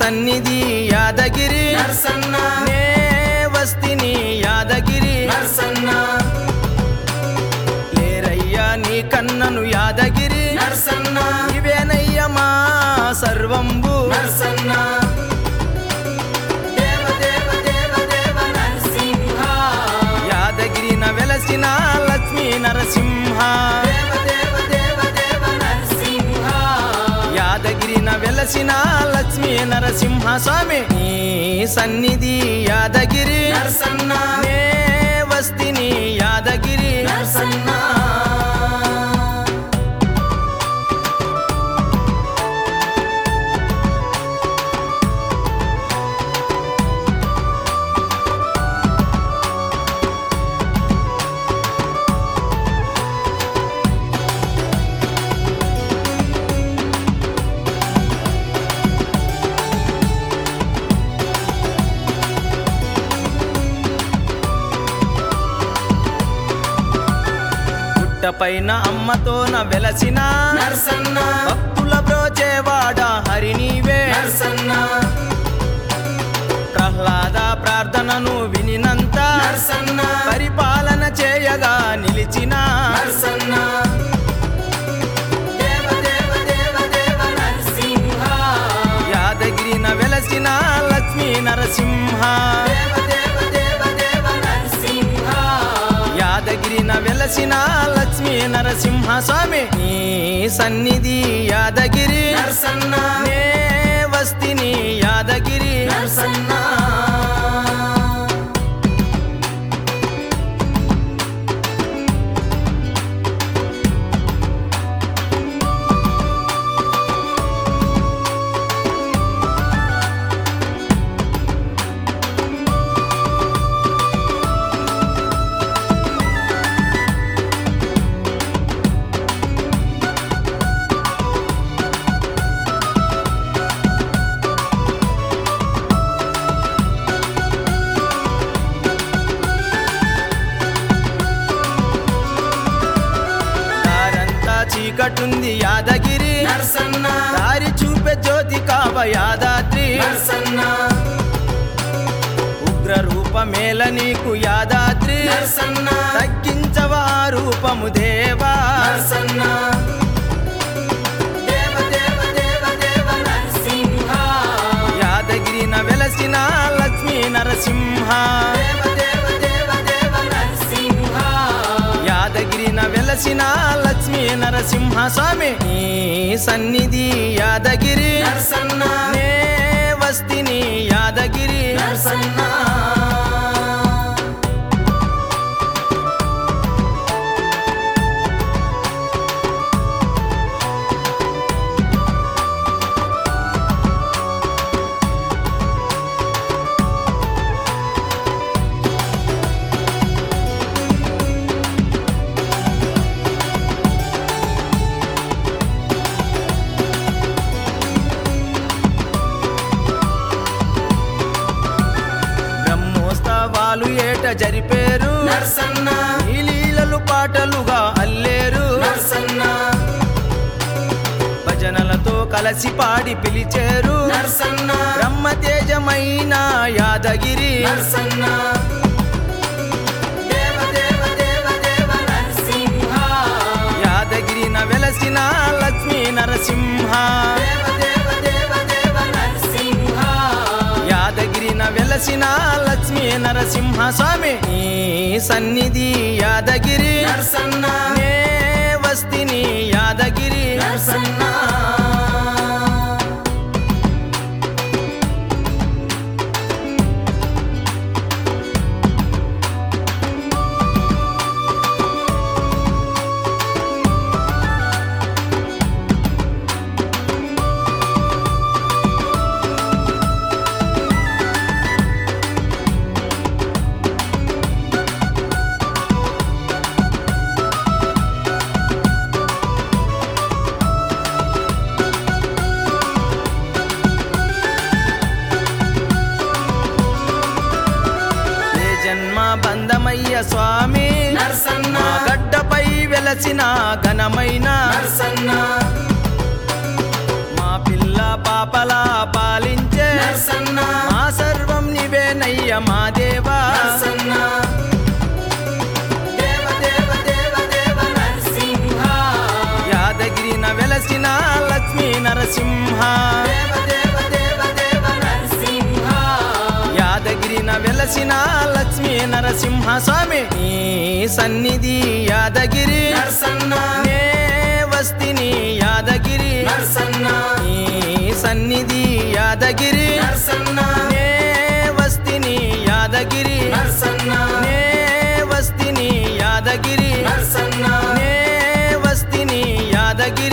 సన్నిధి యాదగిరి నరసన్న నే వస్తిని యాదగిరి నరసన్న లేరయ్యా నీ కన్నను యాదగిరి నరసన్న ఇవేనయ్య మా సర్వంబు నరసన్న దేవ దేవ దేవ దేవ నరసింహ యాదగిరిన వెలసిన లక్ష్మీ నరసింహ దేవ దేవ దేవ దేవ నరసింహ యాదగిరిన వెలసిన లక్ష్మీ నరసింహ స్వామి నీ సన్నిధి యాదగిరి నరసన్న నే వస్తిని యాదగిరి నరసన్న పైన అమ్మతోన వెలసిన నరసన్న భక్తుల బ్రోచేవాడ హరి నీవే నరసన్న ప్రహ్లాద ప్రార్థనను వినినంత నరసన్న పరిపాలన చేయగా నిలిచిన నరసన్న దేవ దేవ దేవ దేవ నరసింహ యాదగిరిన వెలసిన లక్ష్మీ నరసింహ దేవ దేవ దేవ దేవ నరసింహ యాదగిరిన వెలసిన లక్ష్మీ నరసింహ స్వామి నీ సన్నిధి యాదగిరి నరసన్న నే వస్తిని యాదగిరి నరసన్న దారంతా చీకటుంది యాదగిరి నరసన్న దారి చూపే జ్యోతి కావ యాదాద్రి నరసన్న ఉగ్ర రూపమేల నీకు యాదాద్రి నరసన్న తగ్గించవా రూపము దేవా నరసన్న దేవ దేవ దేవ దేవ నరసింహ యాదగిరిన వెలసిన లక్ష్మీ నరసింహ దేవ దేవ దేవ దేవ నరసింహ యాదగిరిన వెలసిన లక్ష్మీ నరసింహ స్వామి నీ సన్నిధి యాదగిరి నరసన్న నే వస్తిని యాదగిరి నరసన్న బ్రహ్మోత్సవాలు ఏట జరిపేరు నరసన్న ఈ లీలలు పాటలుగా అల్లేరు నరసన్న భజనలతో కలసి పాడి పిలిచేరు నరసన్న బ్రహ్మతేజమైన యాదగిరి నరసన్న దేవ దేవ దేవ దేవ నరసింహ యాదగిరిన వెలసిన లక్ష్మీ నరసింహ దేవ దేవ దేవ దేవ నరసింహ యాదగిరిన వెలసిన లక్ష్మీ నరసింహ స్వామి నీ సన్నిధి యాదగిరి నరసన్న నే వస్తిని యాదగిరి నరసన్న బంధమయ్య స్వామి నరసన్న మా గడ్డపై వెలసిన ఘనమైన నరసన్న మా పిల్ల పాపలా పాలించే నరసన్న మా సర్వం నీవేనయ్య మా దేవా నరసన్న దేవ దేవ దేవ దేవ నరసింహ యాదగిరిన వెలసిన లక్ష్మీ నరసింహ దేవ దేవ దేవ దేవ నరసింహ యాదగిరిన వెలసిన లక్ష్మీ నరసింహ స్వామి నీ సన్నిధి యాదగిరి నరసన్న నే వస్తిని యాదగిరి నరసన్న నీ సన్నిధి యాదగిరి నరసన్న నే వస్తిని యాదగిరి నరసన్న నే వస్తిని యాదగిరి నరసన్న నే వస్తిని యాదగిరి